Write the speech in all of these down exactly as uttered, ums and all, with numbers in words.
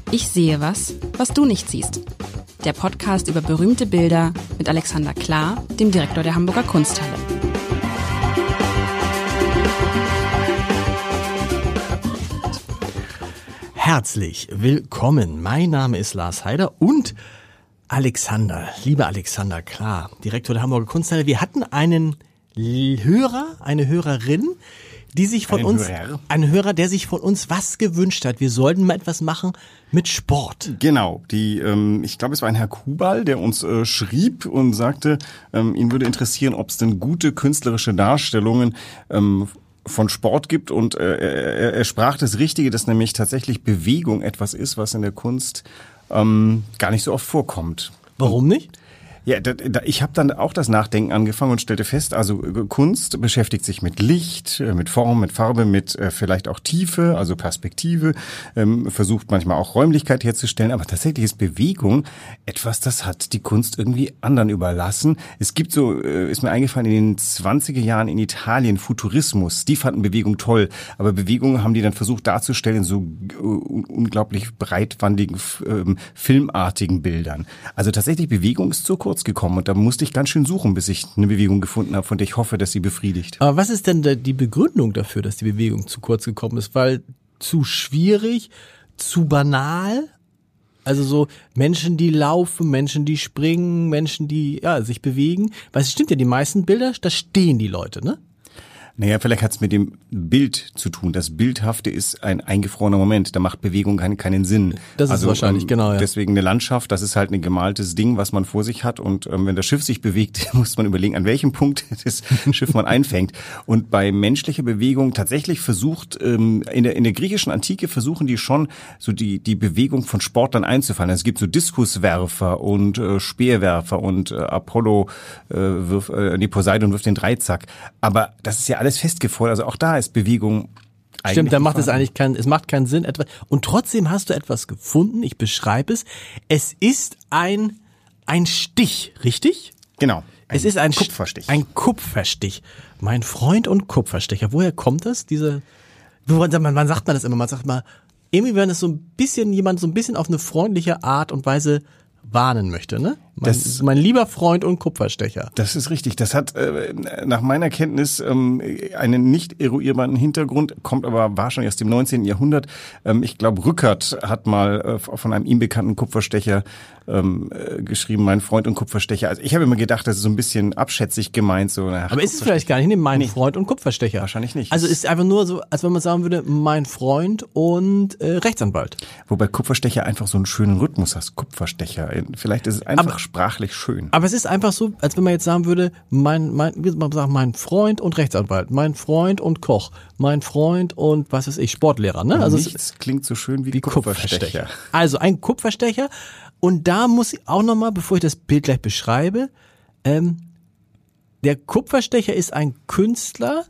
Ich sehe was, was du nicht siehst. Der Podcast über berühmte Bilder mit Alexander Klar, dem Direktor der Hamburger Kunsthalle. Herzlich willkommen. Mein Name ist Lars Heider und Alexander, lieber Alexander Klar, Direktor der Hamburger Kunsthalle. Wir hatten einen Hörer, eine Hörerin, die sich von Einen uns, Hörer. ein Hörer, der sich von uns was gewünscht hat. Wir sollten mal etwas machen mit Sport. Genau, die, ähm, ich glaube, es war ein Herr Kubal, der uns äh, schrieb und sagte, ähm, ihn würde interessieren, ob es denn gute künstlerische Darstellungen ähm, von Sport gibt. Und äh, er, er sprach das Richtige, dass nämlich tatsächlich Bewegung etwas ist, was in der Kunst ähm, gar nicht so oft vorkommt. Warum nicht? Ja, da, da, ich habe dann auch das Nachdenken angefangen und stellte fest, also Kunst beschäftigt sich mit Licht, mit Form, mit Farbe, mit äh, vielleicht auch Tiefe, also Perspektive, ähm, versucht manchmal auch Räumlichkeit herzustellen, aber tatsächlich ist Bewegung etwas, das hat die Kunst irgendwie anderen überlassen. Es gibt so, äh, ist mir eingefallen, in den zwanziger Jahren in Italien Futurismus, die fanden Bewegung toll, aber Bewegung haben die dann versucht darzustellen in so äh, unglaublich breitwandigen, äh, filmartigen Bildern. Also tatsächlich Bewegung ist zu kurz gekommen und da musste ich ganz schön suchen, bis ich eine Bewegung gefunden habe, von der ich hoffe, dass sie befriedigt. Aber was ist denn die Begründung dafür, dass die Bewegung zu kurz gekommen ist? Weil zu schwierig, zu banal? Also so Menschen, die laufen, Menschen, die springen, Menschen, die ja sich bewegen. Weil es stimmt ja, die meisten Bilder, da stehen die Leute, ne? Naja, vielleicht hat es mit dem Bild zu tun. Das Bildhafte ist ein eingefrorener Moment. Da macht Bewegung keinen, keinen Sinn. Das ist also, wahrscheinlich, ähm, genau. Ja. Deswegen eine Landschaft, das ist halt ein gemaltes Ding, was man vor sich hat. Und ähm, wenn das Schiff sich bewegt, muss man überlegen, an welchem Punkt das Schiff man einfängt. Und bei menschlicher Bewegung tatsächlich versucht, ähm, in der in der griechischen Antike versuchen die schon, so die die Bewegung von Sportlern einzufangen. Also es gibt so Diskuswerfer und äh, Speerwerfer und äh, Apollo äh, wirft, äh, nee, Poseidon wirft den Dreizack. Aber das ist ja alles festgefroren, also auch da ist Bewegung eigentlich. Stimmt, da macht es eigentlich keinen, es macht keinen Sinn etwas. Und trotzdem hast du etwas gefunden, ich beschreibe es. Es ist ein, ein Stich, richtig? Genau. Es ist ein Kupferstich. Ein Kupferstich. Mein Freund und Kupferstecher. Woher kommt das? Diese, wann sagt man das immer? Man sagt mal, irgendwie, wenn es so ein bisschen, jemand so ein bisschen auf eine freundliche Art und Weise warnen möchte, ne? Mein, Das, mein lieber Freund und Kupferstecher. Das ist richtig. Das hat äh, nach meiner Kenntnis ähm, einen nicht eruierbaren Hintergrund, kommt aber wahrscheinlich aus dem neunzehnten Jahrhundert. Ähm, ich glaube, Rückert hat mal äh, von einem ihm bekannten Kupferstecher ähm, äh, geschrieben, mein Freund und Kupferstecher. Also ich habe immer gedacht, das ist so ein bisschen abschätzig gemeint. So, ach, aber ist es vielleicht gar nicht, mein nee. Freund und Kupferstecher? Wahrscheinlich nicht. Also ist einfach nur so, als wenn man sagen würde, mein Freund und äh, Rechtsanwalt. Wobei Kupferstecher einfach so einen schönen Rhythmus hat. Kupferstecher. Vielleicht ist es einfach aber, sprachlich schön. Aber es ist einfach so, als wenn man jetzt sagen würde, mein, mein, wie man sagt, mein Freund und Rechtsanwalt, mein Freund und Koch, mein Freund und was weiß ich, Sportlehrer, ne? Also nichts es klingt so schön wie, wie Kupferstecher. Kupferstecher. Also ein Kupferstecher. Und da muss ich auch nochmal, bevor ich das Bild gleich beschreibe, ähm, der Kupferstecher ist ein Künstler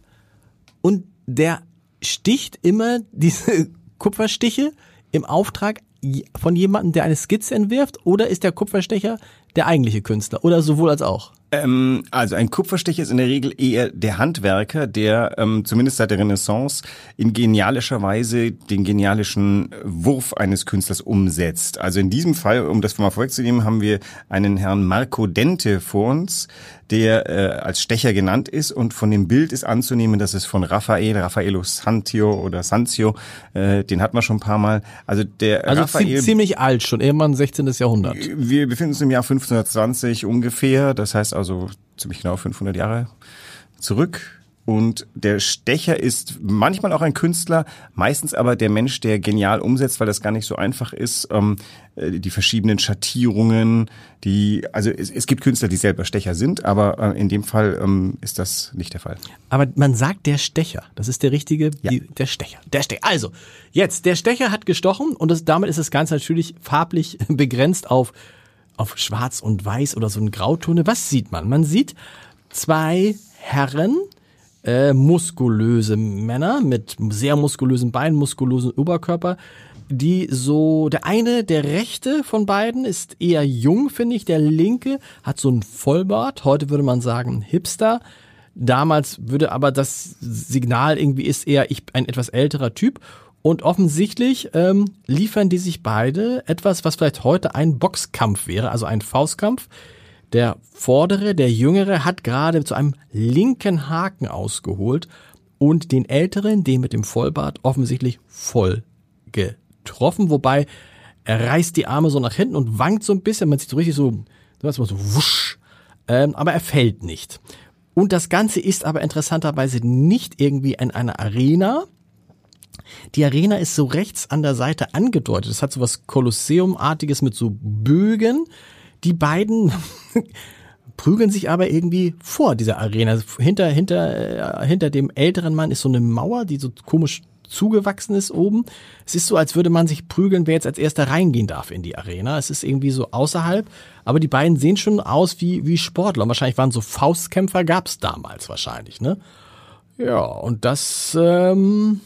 und der sticht immer diese Kupferstiche im Auftrag von jemandem, der eine Skizze entwirft, oder ist der Kupferstecher der eigentliche Künstler oder sowohl als auch? Ähm, also ein Kupferstecher ist in der Regel eher der Handwerker, der ähm, zumindest seit der Renaissance in genialischer Weise den genialischen Wurf eines Künstlers umsetzt. Also in diesem Fall, um das mal vorwegzunehmen, haben wir einen Herrn Marco Dente vor uns, der äh, als Stecher genannt ist, und von dem Bild ist anzunehmen, dass es von Raphael, Raffaello Sanzio oder Sanzio, äh, den hat man schon ein paar Mal. Also der also Raphael, ziemlich alt, schon irgendwann sechzehnten Jahrhundert. Wir befinden uns im Jahr fünfzehnhundertzwanzig ungefähr, das heißt also ziemlich genau fünfhundert Jahre zurück. Und der Stecher ist manchmal auch ein Künstler, meistens aber der Mensch, der genial umsetzt, weil das gar nicht so einfach ist. Ähm, die verschiedenen Schattierungen, die, also es, es gibt Künstler, die selber Stecher sind, aber äh, in dem Fall ähm, ist das nicht der Fall. Aber man sagt der Stecher, das ist der richtige, ja. die, der Stecher. Der Stecher. Also, jetzt, der Stecher hat gestochen und das, damit ist das Ganze natürlich farblich begrenzt auf, auf Schwarz und Weiß oder so eine Grautone. Was sieht man? Man sieht zwei Herren, Äh, muskulöse Männer mit sehr muskulösen Beinen, muskulösen Oberkörper, die so, der eine, der rechte von beiden ist eher jung, finde ich, der linke hat so einen Vollbart, heute würde man sagen Hipster, damals würde aber das Signal irgendwie ist eher ich ein etwas älterer Typ, Und offensichtlich ähm, liefern die sich beide etwas, was vielleicht heute ein Boxkampf wäre, also ein Faustkampf. Der Vordere, der Jüngere, hat gerade zu einem linken Haken ausgeholt und den Älteren, den mit dem Vollbart, offensichtlich voll getroffen. Wobei er reißt die Arme so nach hinten und wankt so ein bisschen. Man sieht so richtig so, so wusch, ähm, aber er fällt nicht. Und das Ganze ist aber interessanterweise nicht irgendwie in einer Arena. Die Arena ist so rechts an der Seite angedeutet. Es hat so was Kolosseum-artiges mit so Bögen. Die beiden prügeln sich aber irgendwie vor dieser Arena. Hinter, hinter, hinter dem älteren Mann ist so eine Mauer, die so komisch zugewachsen ist oben. Es ist so, als würde man sich prügeln, wer jetzt als erster reingehen darf in die Arena. Es ist irgendwie so außerhalb, aber die beiden sehen schon aus wie, wie Sportler. Und wahrscheinlich waren so Faustkämpfer, gab's damals wahrscheinlich, ne? Ja, und das, ähm,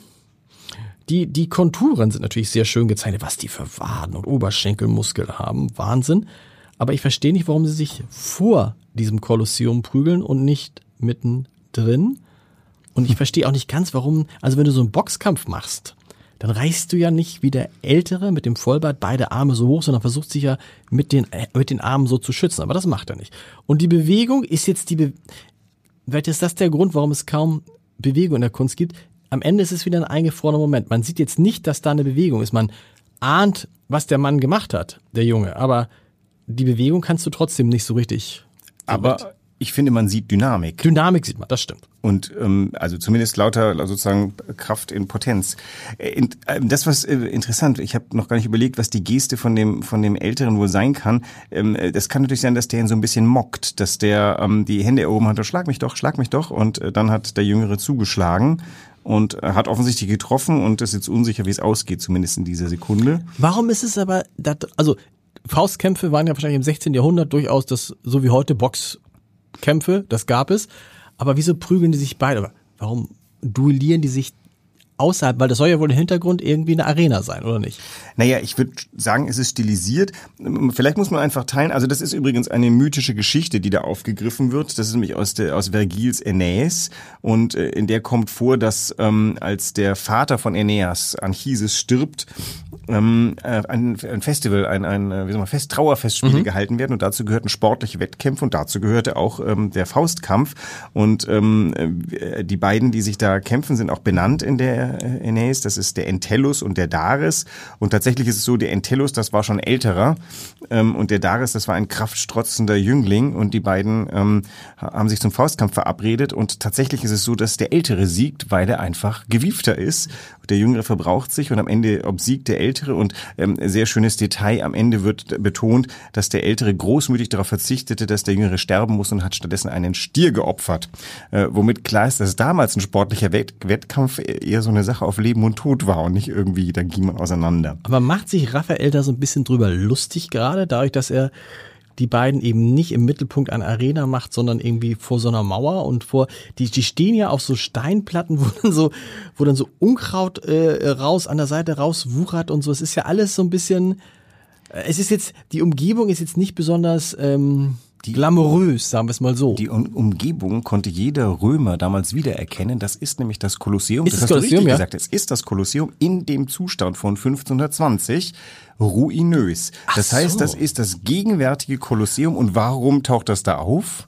die, die Konturen sind natürlich sehr schön gezeichnet, was die für Waden und Oberschenkelmuskeln haben. Wahnsinn. Aber ich verstehe nicht, warum sie sich vor diesem Kolosseum prügeln und nicht mittendrin. Und ich verstehe auch nicht ganz, warum, also wenn du so einen Boxkampf machst, dann reißt du ja nicht wie der Ältere mit dem Vollbart beide Arme so hoch, sondern versuchst dich ja mit den, mit den Armen so zu schützen. Aber das macht er nicht. Und die Bewegung ist jetzt die, Be- vielleicht ist das der Grund, warum es kaum Bewegung in der Kunst gibt. Am Ende ist es wieder ein eingefrorener Moment. Man sieht jetzt nicht, dass da eine Bewegung ist. Man ahnt, was der Mann gemacht hat, der Junge. Aber die Bewegung kannst du trotzdem nicht so richtig. Aber direkt. Ich finde, man sieht Dynamik. Dynamik sieht man, das stimmt. Und ähm, also zumindest lauter sozusagen Kraft in Potenz. Äh, das was äh, interessant, ich habe noch gar nicht überlegt, was die Geste von dem von dem Älteren wohl sein kann. Ähm, das kann natürlich sein, dass der ihn so ein bisschen mockt, dass der ähm, die Hände erhoben hat, schlag mich doch, schlag mich doch. Und äh, dann hat der Jüngere zugeschlagen und äh, hat offensichtlich getroffen und ist jetzt unsicher, wie es ausgeht, zumindest in dieser Sekunde. Warum ist es aber, dat, also Faustkämpfe waren ja wahrscheinlich im sechzehnten Jahrhundert durchaus das, so wie heute Boxkämpfe, das gab es. Aber wieso prügeln die sich beide? Warum duellieren die sich außerhalb? Weil das soll ja wohl im Hintergrund irgendwie eine Arena sein, oder nicht? Naja, ich würde sagen, es ist stilisiert. Vielleicht muss man einfach teilen. Also das ist übrigens eine mythische Geschichte, die da aufgegriffen wird. Das ist nämlich aus der aus Vergils Aeneis. Und äh, in der kommt vor, dass ähm, als der Vater von Aeneas, Anchises, stirbt, ähm, äh, ein, ein Festival, ein, ein wie soll man, Fest, Trauerfestspiele mhm. gehalten werden. Und dazu gehörten sportliche Wettkämpfe und dazu gehörte auch ähm, der Faustkampf. Und ähm, die beiden, die sich da kämpfen, sind auch benannt in der Aeneis. Das ist der Entellus und der Dares. Und tatsächlich ist es so, der Entellus, das war schon älterer, ähm, und der Dares, das war ein kraftstrotzender Jüngling, und die beiden ähm, haben sich zum Faustkampf verabredet, und tatsächlich ist es so, dass der Ältere siegt, weil er einfach gewiefter ist. Der Jüngere verbraucht sich und am Ende obsiegt der Ältere, und ähm, sehr schönes Detail, am Ende wird betont, dass der Ältere großmütig darauf verzichtete, dass der Jüngere sterben muss, und hat stattdessen einen Stier geopfert. Äh, womit klar ist, dass damals ein sportlicher Wett- Wettkampf eher so eine Sache auf Leben und Tod war und nicht irgendwie, da ging man auseinander. Aber macht sich Raphael da so ein bisschen drüber lustig gerade, dadurch, dass er die beiden eben nicht im Mittelpunkt einer Arena macht, sondern irgendwie vor so einer Mauer und vor, die, die stehen ja auf so Steinplatten, wo dann so, wo dann so Unkraut äh, raus, an der Seite raus wuchert und so. Es ist ja alles so ein bisschen, äh, es ist jetzt, die Umgebung ist jetzt nicht besonders, ähm, Die, glamourös, sagen wir es mal so. Die um- Umgebung konnte jeder Römer damals wiedererkennen. Das ist nämlich das Kolosseum. Ist das das hast Kolosseum, du richtig ja? gesagt. Es ist das Kolosseum in dem Zustand von fünfzehnhundertzwanzig, ruinös. Ach das heißt, so. das ist das gegenwärtige Kolosseum. Und warum taucht das da auf?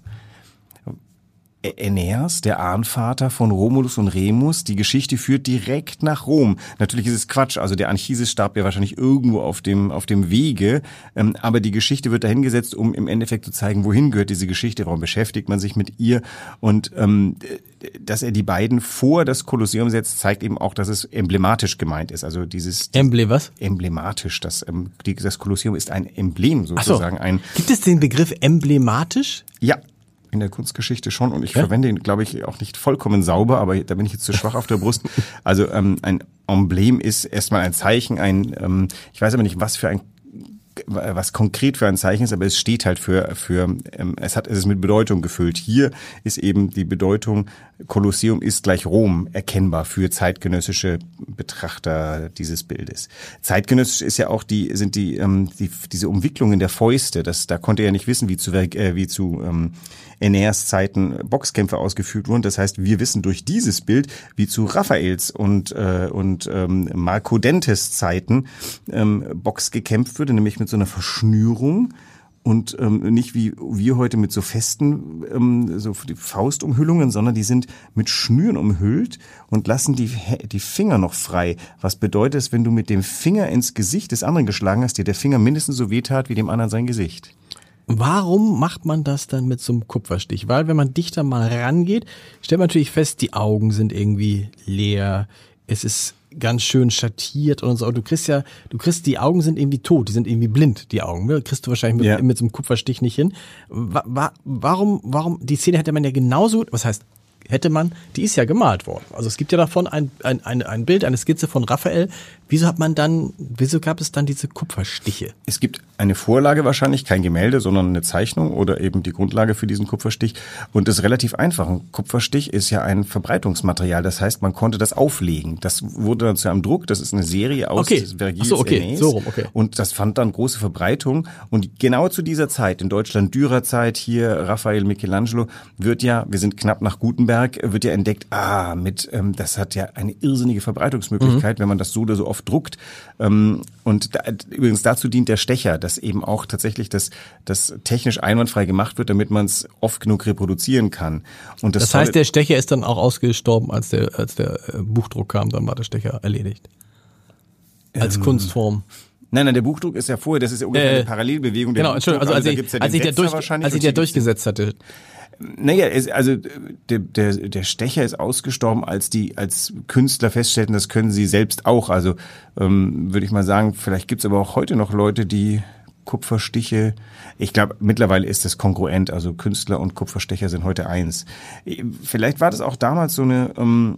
Aeneas, der Ahnvater von Romulus und Remus, die Geschichte führt direkt nach Rom. Natürlich ist es Quatsch, also der Anchises starb ja wahrscheinlich irgendwo auf dem auf dem Wege, ähm, aber die Geschichte wird dahingesetzt, um im Endeffekt zu zeigen, wohin gehört diese Geschichte, warum beschäftigt man sich mit ihr, und ähm, dass er die beiden vor das Kolosseum setzt, zeigt eben auch, dass es emblematisch gemeint ist. Also dieses Emblem was? Emblematisch, das, ähm, die, das Kolosseum ist ein Emblem sozusagen. Ach so. Ein, Gibt es den Begriff emblematisch? ja. In der Kunstgeschichte schon, und ich ja? verwende ihn, glaube ich, auch nicht vollkommen sauber, aber da bin ich jetzt zu schwach auf der Brust. Also ähm, ein Emblem ist erstmal ein Zeichen, ein, ähm, ich weiß aber nicht, was für ein was konkret für ein Zeichen ist, aber es steht halt für, für ähm, es hat es ist mit Bedeutung gefüllt. Hier ist eben die Bedeutung, Kolosseum ist gleich Rom erkennbar für zeitgenössische Betrachter dieses Bildes. Zeitgenössisch ist ja auch die, sind die, ähm, die diese Umwicklungen der Fäuste, das, da konnte er ja nicht wissen, wie zu, äh, wie zu ähm, Aeneas Zeiten Boxkämpfe ausgeführt wurden. Das heißt, wir wissen durch dieses Bild, wie zu Raffaels und, äh, und ähm, Marco Dentes Zeiten ähm, Box gekämpft wurde, nämlich mit so einer Verschnürung und ähm, nicht wie wir heute mit so festen ähm, so die Faustumhüllungen, sondern die sind mit Schnüren umhüllt und lassen die die Finger noch frei. Was bedeutet es, wenn du mit dem Finger ins Gesicht des anderen geschlagen hast, dir der Finger mindestens so wehtat wie dem anderen sein Gesicht? Warum macht man das dann mit so einem Kupferstich? Weil wenn man dichter mal rangeht, stellt man natürlich fest, die Augen sind irgendwie leer, es ist ganz schön schattiert und so. Du kriegst ja, du kriegst, die Augen sind irgendwie tot, die sind irgendwie blind, die Augen. Ne? Kriegst du wahrscheinlich mit, ja. mit so einem Kupferstich nicht hin. Wa, wa, warum, warum, die Szene hätte man ja genauso, was heißt, hätte man, die ist ja gemalt worden. Also es gibt ja davon ein, ein, ein, ein Bild, eine Skizze von Raphael. Wieso hat man dann, wieso gab es dann diese Kupferstiche? Es gibt eine Vorlage wahrscheinlich, kein Gemälde, sondern eine Zeichnung oder eben die Grundlage für diesen Kupferstich. Und das ist relativ einfach. Ein Kupferstich ist ja ein Verbreitungsmaterial. Das heißt, man konnte das auflegen. Das wurde dann zu einem Druck. Das ist eine Serie aus okay. Vergils so, okay. Aeneas. So rum, okay. Und das fand dann große Verbreitung. Und genau zu dieser Zeit, in Deutschland Dürerzeit, hier Raphael, Michelangelo, wird ja, wir sind knapp nach Gutenberg, wird ja entdeckt, ah, mit, ähm, das hat ja eine irrsinnige Verbreitungsmöglichkeit, mhm. wenn man das so oder so oft druckt. Ähm, und da, übrigens dazu dient der Stecher, dass eben auch tatsächlich das, das technisch einwandfrei gemacht wird, damit man es oft genug reproduzieren kann. Und das, das heißt, der Stecher ist dann auch ausgestorben, als der, als der Buchdruck kam, dann war der Stecher erledigt. Als ähm. Kunstform. Nein, nein, der Buchdruck ist ja vorher, das ist ja ungefähr äh, eine Parallelbewegung. Der genau, Entschuldigung, also, also als, ich, ja als, ich der durch, als ich der durchgesetzt hatte. Naja, also der, der, der Stecher ist ausgestorben, als die als Künstler feststellten, das können sie selbst auch. Also ähm, würde ich mal sagen, vielleicht gibt's aber auch heute noch Leute, die Kupferstiche, ich glaube, mittlerweile ist das kongruent, also Künstler und Kupferstecher sind heute eins. Vielleicht war das auch damals so eine ähm,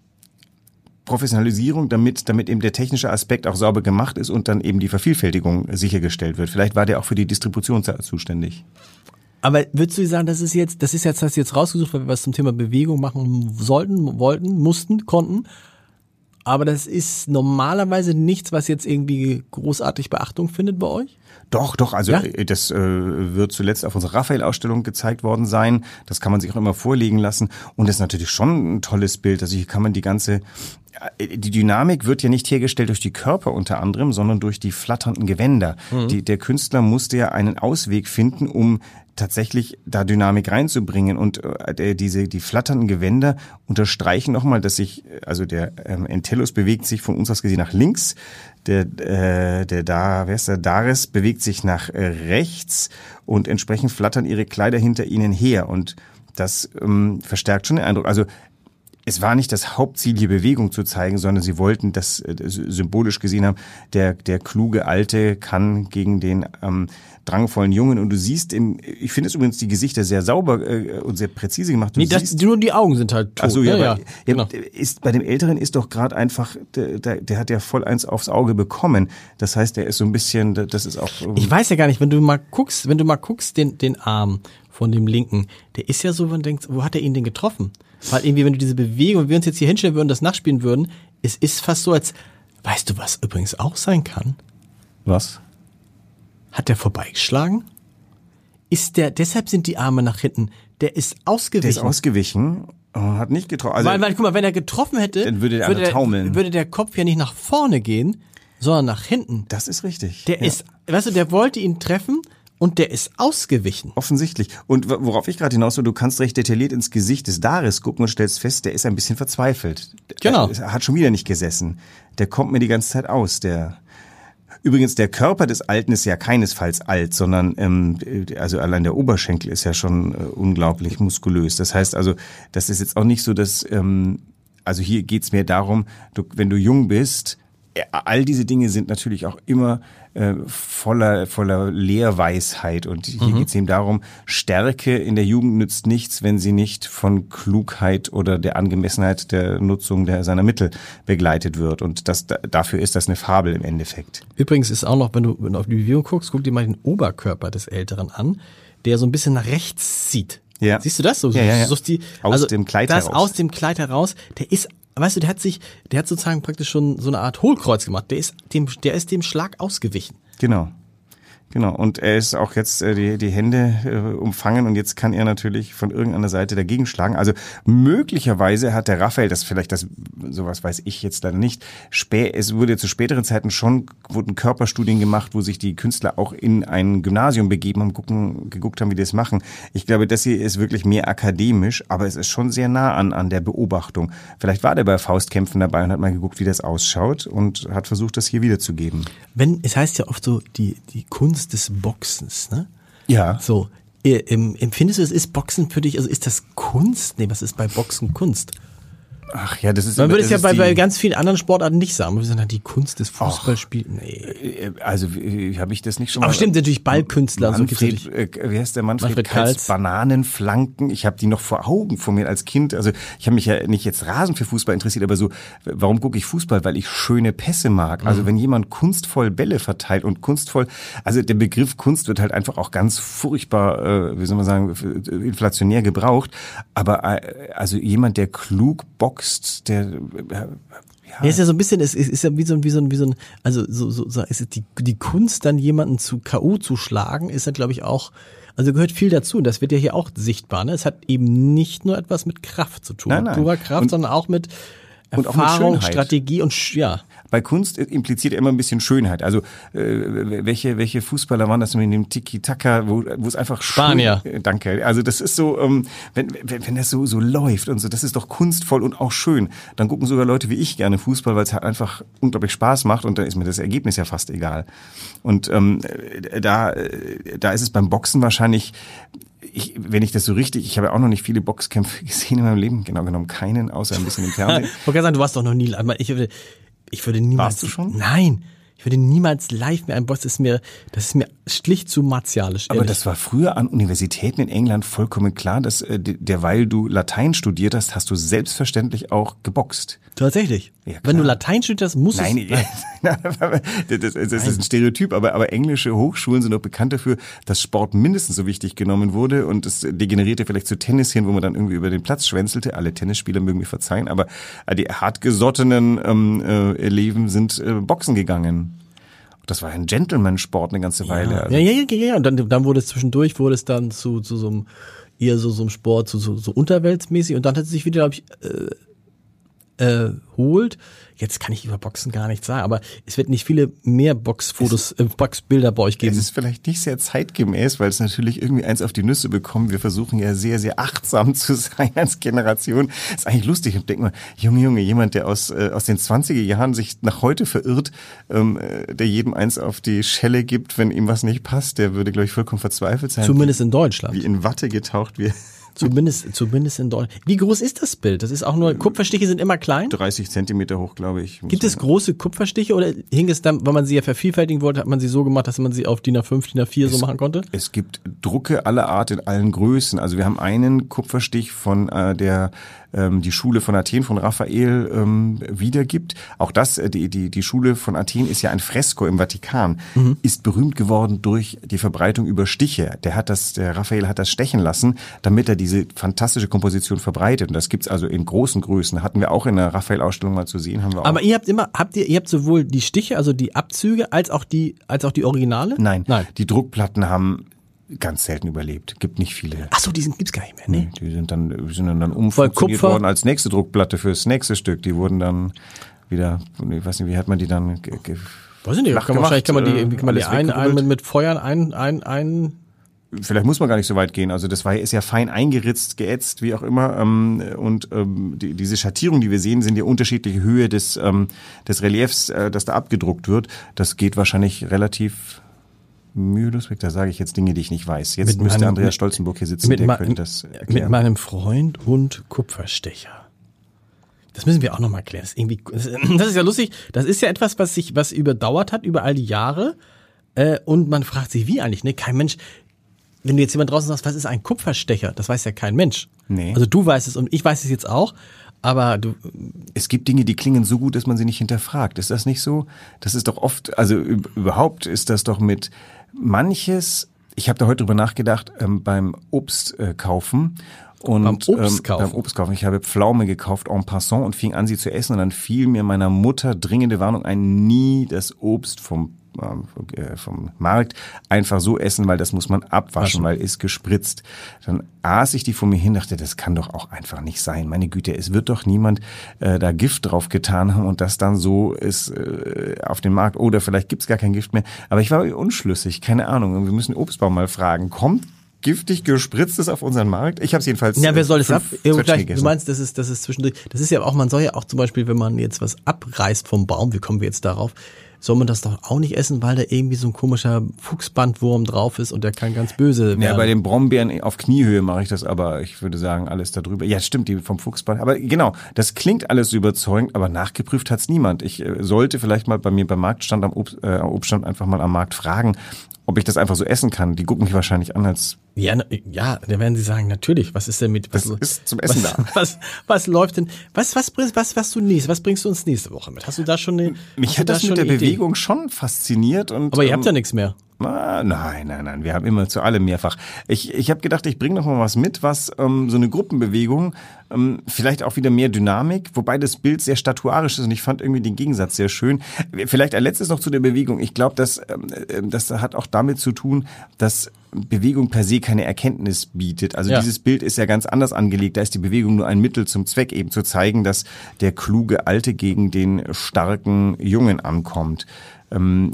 Professionalisierung, damit damit eben der technische Aspekt auch sauber gemacht ist und dann eben die Vervielfältigung sichergestellt wird. Vielleicht war der auch für die Distribution zuständig. Aber würdest du sagen, das ist jetzt, das ist jetzt, hast du jetzt rausgesucht, weil wir was zum Thema Bewegung machen sollten, wollten, mussten, konnten. Aber das ist normalerweise nichts, was jetzt irgendwie großartig Beachtung findet bei euch? Doch, doch, also ja? das äh, wird zuletzt auf unserer Raphael-Ausstellung gezeigt worden sein. Das kann man sich auch immer vorlegen lassen. Und das ist natürlich schon ein tolles Bild. Also hier kann man die ganze, die Dynamik wird ja nicht hergestellt durch die Körper unter anderem, sondern durch die flatternden Gewänder. Mhm. Die, der Künstler musste ja einen Ausweg finden, um tatsächlich da Dynamik reinzubringen und äh, diese die flatternden Gewänder unterstreichen nochmal, dass sich also der ähm, Entellus bewegt sich von uns aus gesehen nach links, der äh, der da wer ist der Dares bewegt sich nach äh, rechts und entsprechend flattern ihre Kleider hinter ihnen her und das ähm, verstärkt schon den Eindruck. Also es war nicht das Hauptziel, hier Bewegung zu zeigen, sondern sie wollten das äh, symbolisch gesehen haben, der der kluge Alte kann gegen den ähm, drangvollen Jungen und du siehst, im, ich finde es übrigens die Gesichter sehr sauber äh, und sehr präzise gemacht. Du nee, das, siehst, nur die Augen sind halt tot. Ach so, ja, ja, aber, ja, ja, genau. ist, bei dem Älteren ist doch gerade einfach, der, der, der hat ja voll eins aufs Auge bekommen. Das heißt, der ist so ein bisschen, das ist auch... Ich weiß ja gar nicht, wenn du mal guckst, wenn du mal guckst, den, den Arm von dem Linken, der ist ja so, man denkt, wo hat er ihn denn getroffen? Weil irgendwie, wenn du diese Bewegung, wenn wir uns jetzt hier hinstellen würden, das nachspielen würden, es ist fast so, als, weißt du, was übrigens auch sein kann? Was? Hat der vorbeigeschlagen? Ist der, deshalb sind die Arme nach hinten. Der ist ausgewichen. Der ist ausgewichen, hat nicht getroffen. Also, weil, weil, guck mal, wenn er getroffen hätte, dann würde der, würde, der taumeln. würde der Kopf ja nicht nach vorne gehen, sondern nach hinten. Das ist richtig. Der ja. ist, weißt du, der wollte ihn treffen und der ist ausgewichen. Offensichtlich. Und worauf ich gerade hinaus will, du kannst recht detailliert ins Gesicht des Dares gucken und stellst fest, der ist ein bisschen verzweifelt. Genau. Er hat schon wieder nicht gesessen. Der kommt mir die ganze Zeit aus, der... Übrigens, der Körper des Alten ist ja keinesfalls alt, sondern ähm, also allein der Oberschenkel ist ja schon äh, unglaublich muskulös. Das heißt also, das ist jetzt auch nicht so, dass ähm, also hier geht's mir darum, du, wenn du jung bist, all diese Dinge sind natürlich auch immer äh, voller voller Lehrweisheit und hier mhm. geht es eben darum, Stärke in der Jugend nützt nichts, wenn sie nicht von Klugheit oder der Angemessenheit der Nutzung der seiner Mittel begleitet wird und das dafür ist das eine Fabel im Endeffekt. Übrigens ist auch noch, wenn du, wenn du auf die Bewegung guckst, guck dir mal den Oberkörper des Älteren an, der so ein bisschen nach rechts zieht. Ja. Siehst du das? So, ja, ja, ja. So die, aus also dem Kleid das heraus. Aus dem Kleid heraus, der ist, weißt du, der hat sich, der hat sozusagen praktisch schon so eine Art Hohlkreuz gemacht. Der ist dem, der ist dem Schlag ausgewichen. Genau. Genau, und er ist auch jetzt äh, die, die Hände äh, umfangen und jetzt kann er natürlich von irgendeiner Seite dagegen schlagen. Also möglicherweise hat der Raphael, das vielleicht, das sowas weiß ich jetzt leider nicht, spä es wurde zu späteren Zeiten schon, wurden Körperstudien gemacht, wo sich die Künstler auch in ein Gymnasium begeben haben, gucken, geguckt haben, wie die das machen. Ich glaube, das hier ist wirklich mehr akademisch, aber es ist schon sehr nah an, an der Beobachtung. Vielleicht war der bei Faustkämpfen dabei und hat mal geguckt, wie das ausschaut und hat versucht, das hier wiederzugeben. Wenn, es heißt ja oft so, die, die Kunst des Boxens, ne? Ja. So, äh, empfindest du, es ist Boxen für dich, also ist das Kunst? Nee, was ist bei Boxen Kunst? Ach ja, das ist... Man würde es ja bei, die, bei ganz vielen anderen Sportarten nicht sagen. Man würde sagen, die Kunst des Fußballspiels. Nee. Also habe ich das nicht schon mal... Aber stimmt, natürlich Ballkünstler. Manfred, so äh, wie heißt der Manfred, Manfred Kals, Kals. Bananenflanken. Ich habe die noch vor Augen vor mir als Kind. Also ich habe mich ja nicht jetzt rasend für Fußball interessiert, aber so, warum gucke ich Fußball? Weil ich schöne Pässe mag. Also mhm. wenn jemand kunstvoll Bälle verteilt und kunstvoll... Also der Begriff Kunst wird halt einfach auch ganz furchtbar, äh, wie soll man sagen, inflationär gebraucht. Aber äh, also jemand, der klug boxt, der... Ja. Ja, ist ja so ein bisschen, es ist, ist ja wie so ein, wie so ein, wie so ein, also so, so, so ist es die, die Kunst, dann jemanden zu K O zu schlagen, ist ja, glaube ich, auch, also gehört viel dazu. Das wird ja hier auch sichtbar, ne? Es hat eben nicht nur etwas mit Kraft zu tun, nein, nein. purer Kraft, und, sondern auch mit Erfahrung, und auch mit Strategie und, ja. Bei Kunst impliziert immer ein bisschen Schönheit. Also äh, welche welche Fußballer waren das mit dem Tiki-Taka, wo wo es einfach Spanier. Schön, äh, danke. Also das ist so, ähm, wenn wenn wenn das so so läuft und so, das ist doch kunstvoll und auch schön. Dann gucken sogar Leute wie ich gerne Fußball, weil es halt einfach unglaublich Spaß macht und da ist mir das Ergebnis ja fast egal. Und ähm, da da ist es beim Boxen wahrscheinlich. Ich, wenn ich das so richtig, ich habe ja auch noch nicht viele Boxkämpfe gesehen in meinem Leben, genau genommen keinen, außer ein bisschen im Fernsehen. Ich wollte sagen, du warst doch noch nie, ich würde, ich würde niemals. Warst du schon? Nein, ich würde niemals live mehr ein Box, das ist mir, das ist mir schlicht zu martialisch. Aber das war früher an Universitäten in England vollkommen klar, dass äh, derweil du Latein studiert hast, hast du selbstverständlich auch geboxt. Tatsächlich. Ja, wenn du Latein studiert hast, musst Nein, es... Nein, das, das ist ein Stereotyp, aber, aber englische Hochschulen sind auch bekannt dafür, dass Sport mindestens so wichtig genommen wurde und es degenerierte vielleicht zu Tennis hin, wo man dann irgendwie über den Platz schwänzelte. Alle Tennisspieler mögen mir verzeihen, aber die hartgesottenen ähm, äh, Leben sind äh, Boxen gegangen. Das war ein Gentleman-Sport eine ganze Weile. Ja, also. ja, ja, ja, ja. Und dann, dann wurde es zwischendurch, wurde es dann zu, zu so einem, eher so, so einem Sport, so, so, so unterweltsmäßig und dann hat es sich wieder, glaube ich, äh, äh, holt. Jetzt kann ich über Boxen gar nichts sagen, aber es wird nicht viele mehr Boxfotos, äh, Boxbilder bei euch geben. Es ist vielleicht nicht sehr zeitgemäß, weil es natürlich irgendwie eins auf die Nüsse bekommt. Wir versuchen ja sehr, sehr achtsam zu sein als Generation. Das ist eigentlich lustig. Ich denke mal, Junge, Junge, jemand, der aus äh, aus den zwanziger Jahren sich nach heute verirrt, ähm, der jedem eins auf die Schelle gibt, wenn ihm was nicht passt, der würde, glaube ich, vollkommen verzweifelt sein. Zumindest in Deutschland. Wie in Watte getaucht wird. Zumindest, zumindest in Deutschland. Wie groß ist das Bild? Das ist auch nur, Kupferstiche sind immer klein? dreißig Zentimeter hoch, glaube ich. Gibt es große Kupferstiche oder hing es dann, weil man sie ja vervielfältigen wollte, hat man sie so gemacht, dass man sie auf D I N A fünf, D I N A vier so machen konnte? Es gibt Drucke aller Art in allen Größen. Also wir haben einen Kupferstich von äh, der ähm, die Schule von Athen von Raphael ähm, wiedergibt. Auch das, äh, die die die Schule von Athen ist ja ein Fresko im Vatikan, mhm. ist berühmt geworden durch die Verbreitung über Stiche. Der hat das, der Raphael hat das stechen lassen, damit er diese fantastische Komposition verbreitet. Und das gibt's also in großen Größen. Hatten wir auch in der Raphael-Ausstellung mal zu sehen. Haben wir auch. Aber ihr habt immer, habt ihr, ihr habt sowohl die Stiche, also die Abzüge, als auch die, als auch die Originale? Nein, Nein. Die Druckplatten haben ganz selten überlebt. Gibt nicht viele. Ach so, die sind, gibt's gar nicht mehr, ne? Nee, die sind dann, die sind dann, dann umfunktioniert worden als nächste Druckplatte fürs nächste Stück. Die wurden dann wieder, ich weiß nicht, wie hat man die dann ge, ge, weiß ich nicht, kann man, wahrscheinlich kann man die, kann man die ein, ein, mit, mit Feuern ein, ein, ein, vielleicht muss man gar nicht so weit gehen. Also das war ist ja fein eingeritzt, geätzt, wie auch immer. Ähm, und ähm, die, diese Schattierungen, die wir sehen, sind ja unterschiedliche Höhe des ähm, des Reliefs, äh, das da abgedruckt wird. Das geht wahrscheinlich relativ mühelos weg. Da sage ich jetzt Dinge, die ich nicht weiß. Jetzt mit müsste meinem, Andreas Stolzenburg hier sitzen, mit der ma- könnte das erklären. Mit meinem Freund und Kupferstecher. Das müssen wir auch nochmal klären. Das ist, irgendwie, das ist ja lustig. Das ist ja etwas, was sich, was überdauert hat über all die Jahre. Äh, und man fragt sich, wie eigentlich, ne? Kein Mensch, wenn du jetzt jemand draußen sagst, was ist ein Kupferstecher? Das weiß ja kein Mensch. Nee. Also du weißt es und ich weiß es jetzt auch. Aber du. Es gibt Dinge, die klingen so gut, dass man sie nicht hinterfragt. Ist das nicht so? Das ist doch oft, also überhaupt ist das doch mit manches, ich habe da heute drüber nachgedacht, ähm, beim Obst äh, kaufen. Und beim Obst kaufen. Ähm, beim Obst kaufen. Ich habe Pflaume gekauft en passant und fing an, sie zu essen. Und dann fiel mir meiner Mutter dringende Warnung ein, nie das Obst vom äh, vom Markt einfach so essen, weil das muss man abwaschen, Waschen. Weil ist gespritzt. Dann aß ich die vor mir hin, dachte, das kann doch auch einfach nicht sein. Meine Güte, es wird doch niemand äh, da Gift drauf getan haben und das dann so ist äh, auf dem Markt. Oder vielleicht gibt's gar kein Gift mehr. Aber ich war unschlüssig, keine Ahnung. Wir müssen den Obstbaum mal fragen. Kommt giftig gespritztes auf unseren Markt? Ich habe es jedenfalls. Ja, wer soll es ab? Gleich, du meinst, das ist, das ist zwischendurch. Das ist ja auch, man soll ja auch zum Beispiel, wenn man jetzt was abreißt vom Baum, wie kommen wir jetzt darauf? Soll man das doch auch nicht essen, weil da irgendwie so ein komischer Fuchsbandwurm drauf ist und der kann ganz böse werden. Ja, bei den Brombeeren auf Kniehöhe mache ich das, aber ich würde sagen, alles da drüber. Ja, stimmt, die vom Fuchsband. Aber genau, das klingt alles überzeugend, aber nachgeprüft hat's niemand. Ich äh, sollte vielleicht mal bei mir beim Marktstand, am Obst, äh, am Obststand einfach mal am Markt fragen, ob ich das einfach so essen kann. Die gucken mich wahrscheinlich an als... Ja, ja, da werden sie sagen, natürlich, was ist denn mit... Was, das ist zum Essen was, da. Was, was läuft denn... Was, was, bringst, was, was, du nächst, was bringst du uns nächste Woche mit? Hast du da schon eine... Mich hat das mit der Bewegung schon fasziniert. Und, aber ihr ähm, habt ja nichts mehr. Ah, nein, nein, nein, wir haben immer zu allem mehrfach. Ich, ich habe gedacht, ich bringe noch mal was mit, was ähm, so eine Gruppenbewegung, ähm, vielleicht auch wieder mehr Dynamik, wobei das Bild sehr statuarisch ist und ich fand irgendwie den Gegensatz sehr schön. Vielleicht ein letztes noch zu der Bewegung. Ich glaube, das, ähm, das hat auch damit zu tun, dass Bewegung per se keine Erkenntnis bietet. Also ja. Dieses Bild ist ja ganz anders angelegt. Da ist die Bewegung nur ein Mittel zum Zweck, eben zu zeigen, dass der kluge Alte gegen den starken Jungen ankommt. Ähm,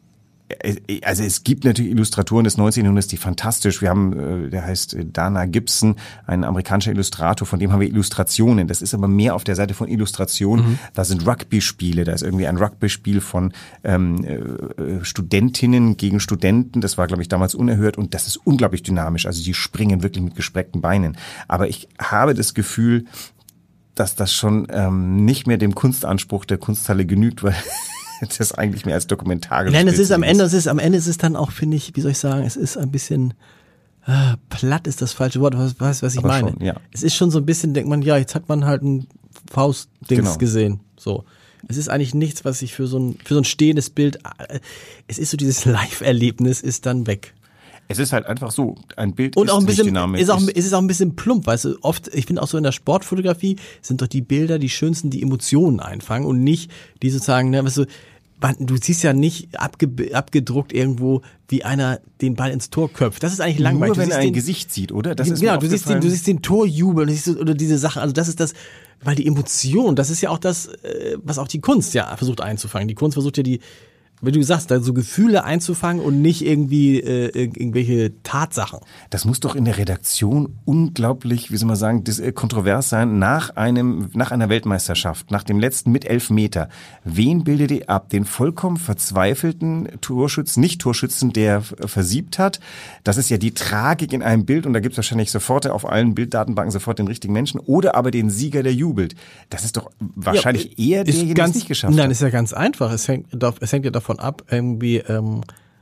Also es gibt natürlich Illustratoren des neunzehnten Jahrhunderts, die fantastisch, wir haben, der heißt Dana Gibson, ein amerikanischer Illustrator, von dem haben wir Illustrationen. Das ist aber mehr auf der Seite von Illustration. Mhm. Da sind Rugby-Spiele, da ist irgendwie ein Rugby-Spiel von ähm, äh, Studentinnen gegen Studenten. Das war, glaube ich, damals unerhört und das ist unglaublich dynamisch. Also die springen wirklich mit gestreckten Beinen. Aber ich habe das Gefühl, dass das schon ähm, nicht mehr dem Kunstanspruch der Kunsthalle genügt, weil das eigentlich mehr als dokumentarisch. Nein, es ist am Ende, es ist am Ende ist es dann auch, finde ich, wie soll ich sagen, es ist ein bisschen äh, platt ist das falsche Wort, was was, was ich Aber meine. Schon, ja. Es ist schon so ein bisschen, denkt man, ja, jetzt hat man halt ein Faustdings genau. gesehen, so. Es ist eigentlich nichts, was ich für so ein für so ein stehendes Bild, äh, es ist so dieses Live-Erlebnis ist dann weg. Es ist halt einfach so, ein Bild und ist auch ein bisschen, nicht dynamisch. Ist auch, es ist auch ein bisschen plump, weißt du, oft, ich finde auch so in der Sportfotografie sind doch die Bilder die schönsten, die Emotionen einfangen und nicht die sozusagen, ne, weißt du, du siehst ja nicht abge, abgedruckt irgendwo, wie einer den Ball ins Tor köpft. Das ist eigentlich langweilig. Nur wenn er ein den, Gesicht sieht, oder? Das ist genau, du siehst den, du siehst den Torjubel oder diese Sachen. Also das ist das, weil die Emotion, das ist ja auch das, was auch die Kunst ja versucht einzufangen. Die Kunst versucht ja die, wie du sagst, da so Gefühle einzufangen und nicht irgendwie äh, irgendwelche Tatsachen. Das muss doch in der Redaktion unglaublich, wie soll man sagen, das, äh, kontrovers sein, nach einem, nach einer Weltmeisterschaft, nach dem letzten mit Elfmeter. Wen bildet ihr ab? Den vollkommen verzweifelten Torschützen, Nicht-Torschützen, der f- versiebt hat? Das ist ja die Tragik in einem Bild und da gibt es wahrscheinlich sofort auf allen Bilddatenbanken sofort den richtigen Menschen oder aber den Sieger, der jubelt. Das ist doch wahrscheinlich ja, eher derjenige, der es nicht geschafft nein, hat. Nein, ist ja ganz einfach. Es hängt, es hängt ja davon ab, irgendwie ähm,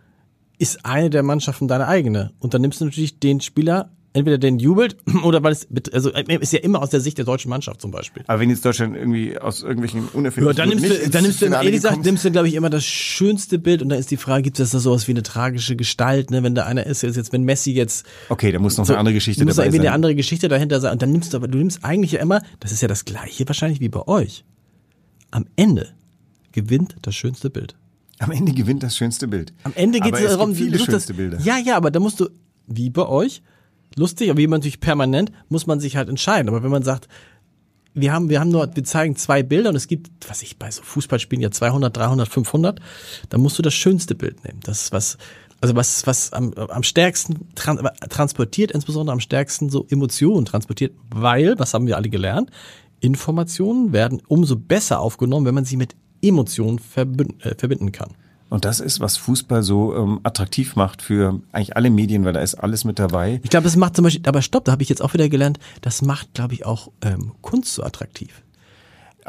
ist eine der Mannschaften deine eigene. Und dann nimmst du natürlich den Spieler, entweder den jubelt oder weil es, also ist ja immer aus der Sicht der deutschen Mannschaft zum Beispiel. Aber wenn jetzt Deutschland irgendwie aus irgendwelchen unerfindlichen ja, dann nimmst du, dann nimmst du, ehrlich gesagt, nimmst du, glaube ich, immer das schönste Bild und dann ist die Frage, gibt es da sowas wie eine tragische Gestalt, ne, wenn da einer ist, jetzt, wenn Messi jetzt. Okay, da muss noch so, eine andere Geschichte muss dabei irgendwie sein. eine andere Geschichte dahinter sein. Und dann nimmst du aber, du nimmst eigentlich ja immer, das ist ja das Gleiche wahrscheinlich wie bei euch. Am Ende gewinnt das schönste Bild. Am Ende gewinnt das schönste Bild. Am Ende geht es darum, viele du schönste das, Bilder. Ja, ja, aber da musst du, wie bei euch, lustig, aber wie man natürlich permanent, muss man sich halt entscheiden. Aber wenn man sagt, wir haben, wir haben nur, wir zeigen zwei Bilder und es gibt, was ich bei so Fußballspielen ja zweihundert, dreihundert, fünfhundert, dann musst du das schönste Bild nehmen. Das ist was, also was, was am, am stärksten trans, transportiert, insbesondere am stärksten so Emotionen transportiert, weil, was haben wir alle gelernt? Informationen werden umso besser aufgenommen, wenn man sie mit Emotionen verbinden, äh, verbinden kann. Und das ist, was Fußball so ähm, attraktiv macht für eigentlich alle Medien, weil da ist alles mit dabei. Ich glaube, das macht zum Beispiel, aber stopp, da habe ich jetzt auch wieder gelernt, das macht, glaube ich, auch ähm, Kunst so attraktiv.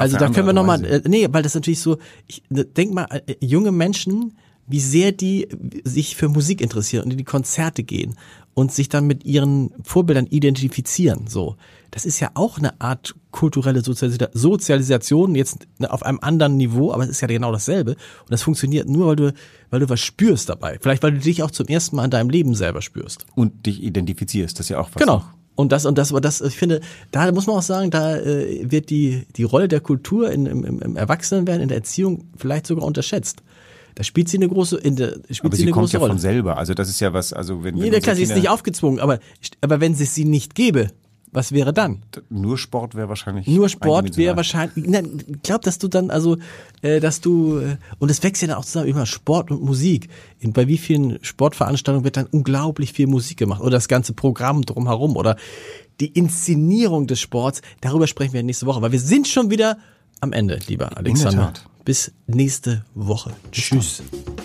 Also da können wir nochmal, äh, nee, weil das natürlich so, ich denk mal, äh, junge Menschen, wie sehr die sich für Musik interessieren und in die Konzerte gehen und sich dann mit ihren Vorbildern identifizieren, so. Das ist ja auch eine Art kulturelle Sozialisa- Sozialisation, jetzt auf einem anderen Niveau, aber es ist ja genau dasselbe. Und das funktioniert nur, weil du, weil du was spürst dabei. Vielleicht, weil du dich auch zum ersten Mal in deinem Leben selber spürst. Und dich identifizierst, das ist ja auch was. Genau. Noch. Und das, und das, aber das, ich finde, da muss man auch sagen, da äh, wird die, die Rolle der Kultur in, im, im Erwachsenenwerden, in der Erziehung vielleicht sogar unterschätzt. Da spielt sie eine große, in der, spielt aber sie, sie eine kommt große ja Rolle. von selber, also das ist ja was, also wenn, wenn Jeder kann, sie ist Kinder, nicht aufgezwungen, aber, aber wenn es sie nicht gäbe, was wäre dann? Nur Sport wäre wahrscheinlich. Nur Sport wäre wahrscheinlich. Nein, ich glaube, dass du dann also, äh, dass du äh, und es wächst ja dann auch zusammen immer Sport und Musik. In, bei wie vielen Sportveranstaltungen wird dann unglaublich viel Musik gemacht oder das ganze Programm drumherum oder die Inszenierung des Sports. Darüber sprechen wir nächste Woche, weil wir sind schon wieder am Ende, lieber Alexander. Bis nächste Woche. Tschüss.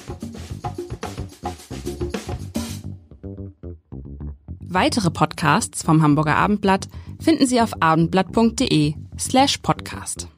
Weitere Podcasts vom Hamburger Abendblatt finden Sie auf abendblatt punkt de slash podcast.